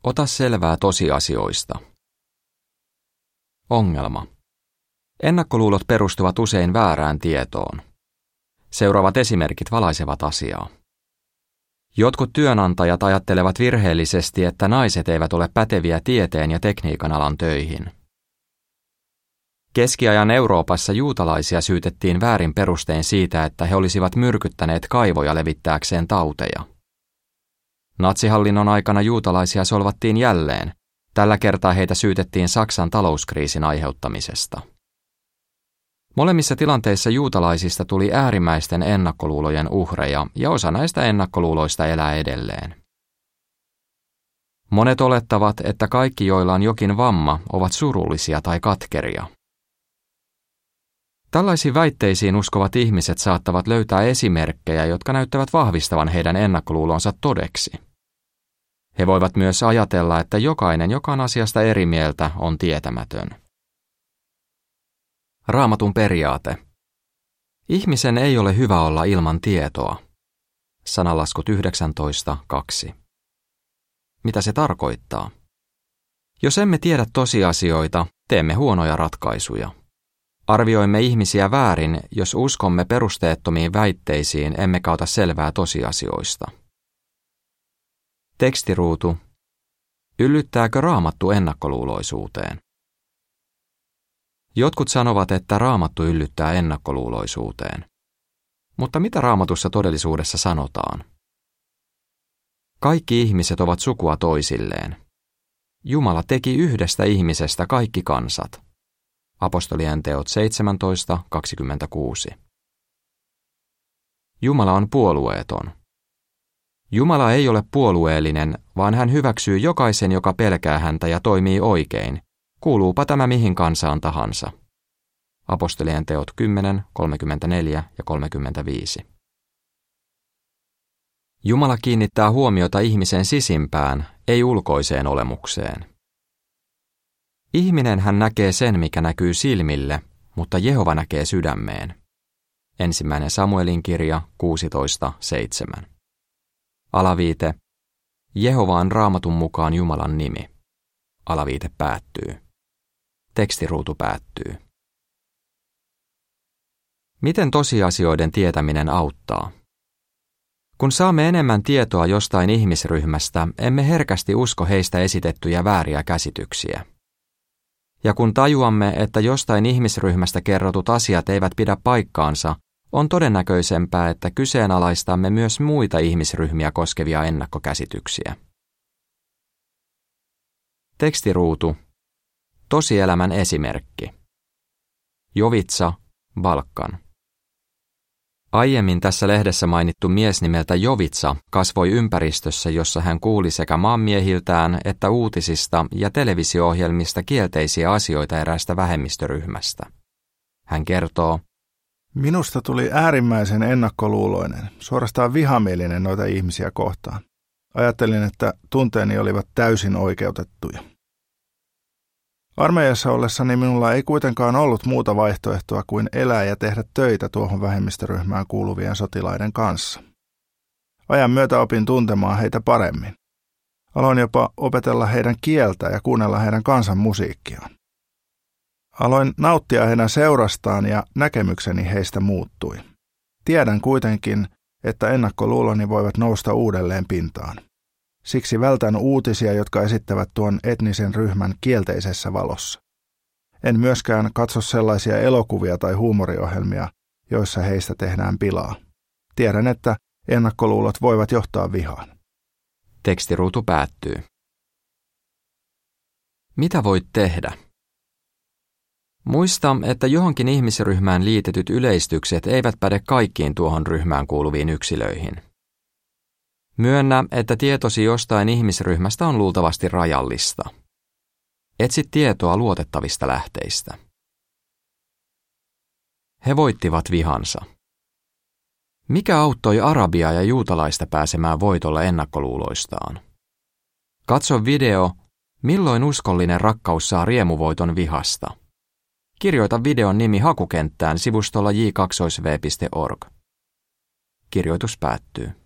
Ota selvää tosiasioista. Ongelma. Ennakkoluulot perustuvat usein väärään tietoon. Seuraavat esimerkit valaisevat asiaa. Jotkut työnantajat ajattelevat virheellisesti, että naiset eivät ole päteviä tieteen ja tekniikan alan töihin. Keskiajan Euroopassa juutalaisia syytettiin väärin perustein siitä, että he olisivat myrkyttäneet kaivoja levittääkseen tauteja. Natsihallinnon aikana juutalaisia solvattiin jälleen. Tällä kertaa heitä syytettiin Saksan talouskriisin aiheuttamisesta. Molemmissa tilanteissa juutalaisista tuli äärimmäisten ennakkoluulojen uhreja, ja osa näistä ennakkoluuloista elää edelleen. Monet olettavat, että kaikki, joilla on jokin vamma, ovat surullisia tai katkeria. Tällaisiin väitteisiin uskovat ihmiset saattavat löytää esimerkkejä, jotka näyttävät vahvistavan heidän ennakkoluulonsa todeksi. He voivat myös ajatella, että jokainen, joka on asiasta eri mieltä, on tietämätön. Raamatun periaate. Ihmisen ei ole hyvä olla ilman tietoa. Sananlaskut 19.2. Mitä se tarkoittaa? Jos emme tiedä tosiasioita, teemme huonoja ratkaisuja. Arvioimme ihmisiä väärin, jos uskomme perusteettomiin väitteisiin emmekä ota selvää tosiasioista. Tekstiruutu. Yllyttääkö Raamattu ennakkoluuloisuuteen? Jotkut sanovat, että Raamattu yllyttää ennakkoluuloisuuteen. Mutta mitä Raamatussa todellisuudessa sanotaan? Kaikki ihmiset ovat sukua toisilleen. Jumala teki yhdestä ihmisestä kaikki kansat. Apostolien teot 17.26. Jumala on puolueeton. Jumala ei ole puolueellinen, vaan hän hyväksyy jokaisen, joka pelkää häntä ja toimii oikein, kuuluupa tämä mihin kansaan tahansa. Apostolien teot 10.34 ja 35. Jumala kiinnittää huomiota ihmisen sisimpään, ei ulkoiseen olemukseen. Ihminen hän näkee sen, mikä näkyy silmille, mutta Jehova näkee sydämeen. 1. Samuelin kirja 16.7. Alaviite. Jehova on Raamatun mukaan Jumalan nimi. Alaviite päättyy. Tekstiruutu päättyy. Miten tosiasioiden tietäminen auttaa? Kun saamme enemmän tietoa jostain ihmisryhmästä, emme herkästi usko heistä esitettyjä vääriä käsityksiä. Ja kun tajuamme, että jostain ihmisryhmästä kerrotut asiat eivät pidä paikkaansa, on todennäköisempää, että kyseenalaistamme myös muita ihmisryhmiä koskevia ennakkokäsityksiä. Tekstiruutu. Tosielämän esimerkki. Jovitsa, Balkan. Aiemmin tässä lehdessä mainittu mies nimeltä Jovitsa kasvoi ympäristössä, jossa hän kuuli sekä maanmiehiltään että uutisista ja televisio-ohjelmista kielteisiä asioita eräästä vähemmistöryhmästä. Hän kertoo, minusta tuli äärimmäisen ennakkoluuloinen, suorastaan vihamielinen noita ihmisiä kohtaan. Ajattelin, että tunteeni olivat täysin oikeutettuja. Armeijassa ollessani minulla ei kuitenkaan ollut muuta vaihtoehtoa kuin elää ja tehdä töitä tuohon vähemmistöryhmään kuuluvien sotilaiden kanssa. Ajan myötä opin tuntemaan heitä paremmin. Aloin jopa opetella heidän kieltä ja kuunnella heidän kansan musiikkiaan. Aloin nauttia heidän seurastaan ja näkemykseni heistä muuttui. Tiedän kuitenkin, että ennakkoluuloni voivat nousta uudelleen pintaan. Siksi vältän uutisia, jotka esittävät tuon etnisen ryhmän kielteisessä valossa. En myöskään katso sellaisia elokuvia tai huumoriohjelmia, joissa heistä tehdään pilaa. Tiedän, että ennakkoluulot voivat johtaa vihaan. Tekstiruutu päättyy. Mitä voit tehdä? Muista, että johonkin ihmisryhmään liitetyt yleistykset eivät päde kaikkiin tuohon ryhmään kuuluviin yksilöihin. Myönnä, että tietosi jostain ihmisryhmästä on luultavasti rajallista. Etsi tietoa luotettavista lähteistä. He voittivat vihansa. Mikä auttoi arabia ja juutalaista pääsemään voitolle ennakkoluuloistaan? Katso video, milloin uskollinen rakkaus saa riemuvoiton vihasta. Kirjoita videon nimi hakukenttään sivustolla j2v.org. Kirjoitus päättyy.